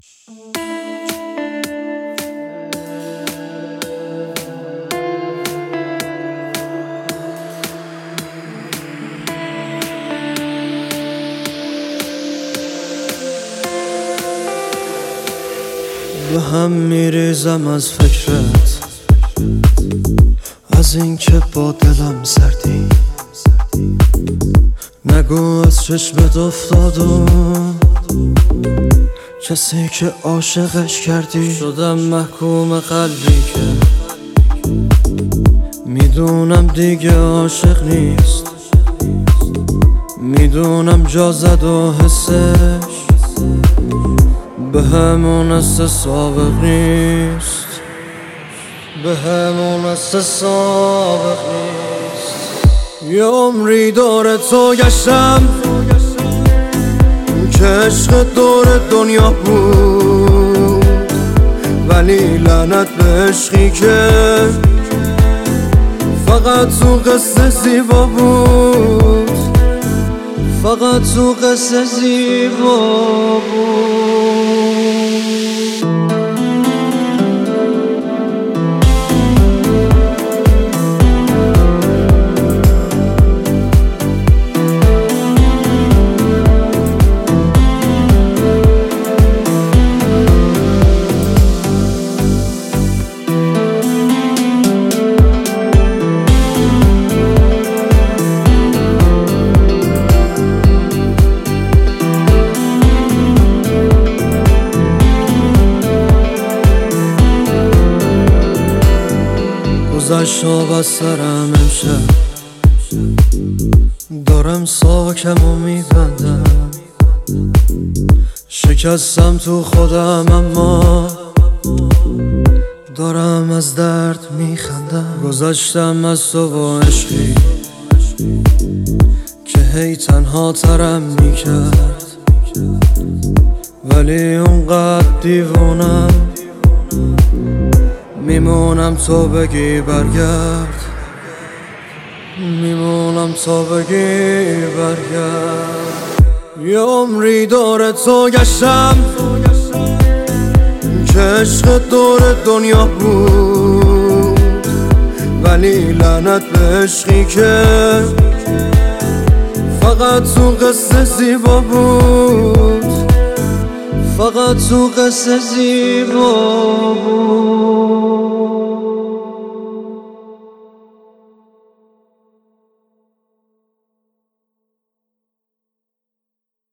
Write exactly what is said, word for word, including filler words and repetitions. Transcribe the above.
به هم میریزم از فکرت، از این که با دلم سردی. نگو از چشمت افتادم کسی که عاشقش کردی. شدم محکوم قلبی که میدونم دیگه عاشق نیست، میدونم جا زد و حسش به همون است سابق نیست، به همون است سابق نیست. یه عمری دور تو گشتم که عشق دور دنیا بود، ولی لعنت به عشقی که فقط تو قصه زیبا بود، فقط تو قصه زیبا بود. گذشت و از سرم امشب دارم ساکم و میبندم، شکستم تو خودم اما دارم از درد میخندم. گذشتم از تو با عشقی که هی تنها ترم میکرد، ولی اونقدر دیوونم میمونم تو بگی برگرد، میمونم تو بگی برگرد. یه عمری دور تو گشتم که عشق دور دنیا بود، ولی لعنت به عشقی که فقط تو قصه زیبا بود، فقط تو قصه زیبا بود.